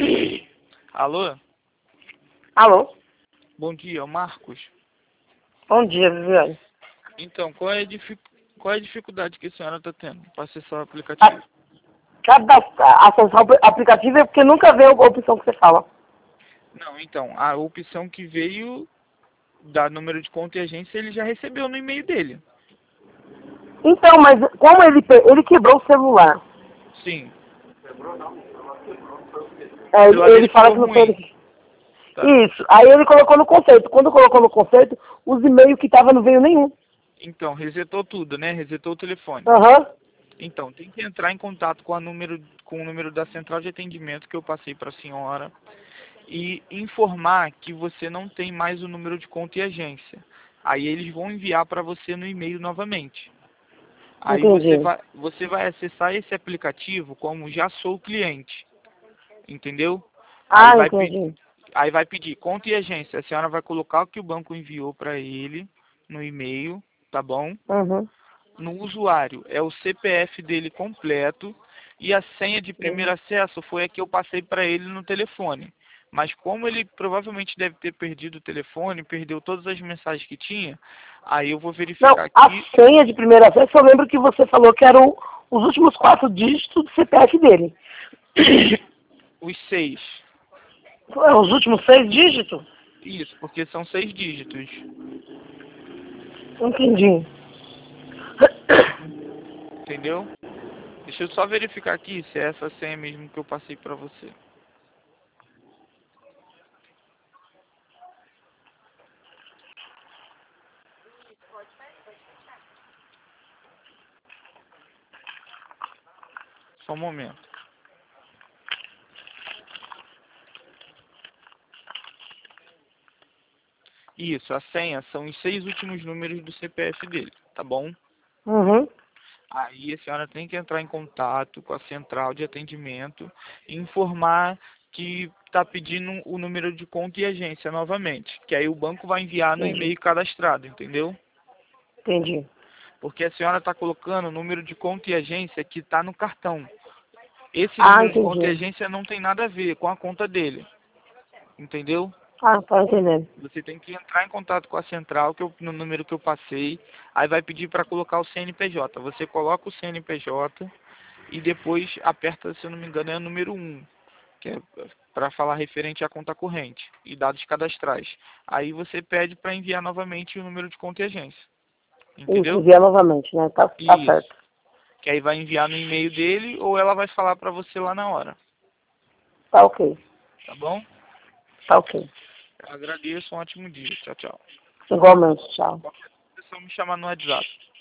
Alô? Alô? Bom dia, é o Marcos. Bom dia, Viviane. Então, qual é a dificuldade que a senhora está tendo para acessar o aplicativo? Cada acessar o aplicativo é porque nunca vê a opção que você fala. Não, então, a opção que veio da número de conta e agência, ele já recebeu no e-mail dele. Então, mas como ele quebrou o celular, Sim. é, O celular dele ele fala que ficou não foi... ruim. Tá. Isso, aí ele colocou no conceito. Quando colocou no conceito, os e-mails que tava não veio nenhum. Então, resetou tudo, né? Resetou o telefone. Aham. Então, tem que entrar em contato com o número da central de atendimento que eu passei para a senhora e informar que você não tem mais o número de conta e agência. Aí eles vão enviar para você no e-mail novamente. Aí Entendi. você vai acessar esse aplicativo como já sou cliente, entendeu? Aí Ah, vai, entendi. aí vai pedir conta e agência. A senhora vai colocar o que o banco enviou para ele no e-mail, tá bom? Uhum. No usuário é o CPF dele completo e a senha de primeiro acesso foi a que eu passei para ele no telefone. Mas como ele provavelmente deve ter perdido o telefone, perdeu todas as mensagens que tinha, aí eu vou Não, verificar a aqui senha de primeira vez, eu lembro que você falou que eram os últimos 4 dígitos do CPF dele. os 6. Os últimos 6 dígitos? Isso, porque são 6 dígitos. Entendi. Entendeu? Deixa eu só verificar aqui se é essa senha mesmo que eu passei para você. Só um momento. Isso, a senha são os 6 últimos números do CPF dele, tá bom? Uhum. Aí a senhora tem que entrar em contato com a central de atendimento e informar que está pedindo o número de conta e agência novamente. Que aí o banco vai enviar no Entendi. e-mail cadastrado, entendeu? Entendi. Porque a senhora está colocando o número de conta e agência que está no cartão. Esse Ah, número de conta e entendi. agência não tem nada a ver com a conta dele, entendeu? Ah, tá entendendo. Você tem que entrar em contato com a central, no número que eu passei, aí vai pedir para colocar o CNPJ. Você coloca o CNPJ e depois aperta, se eu não me engano, é o número 1, que é para falar referente à conta corrente e dados cadastrais. Aí você pede para enviar novamente o número de conta e agência. Isso, Entendeu? envia novamente, né? Tá Isso. certo. Que aí vai enviar no e-mail dele ou ela vai falar para você lá na hora. Tá ok. Tá bom? Tá ok. Eu agradeço, um ótimo dia. Tchau, tchau. Igualmente, tchau. Qualquer coisa é só me chamar no WhatsApp.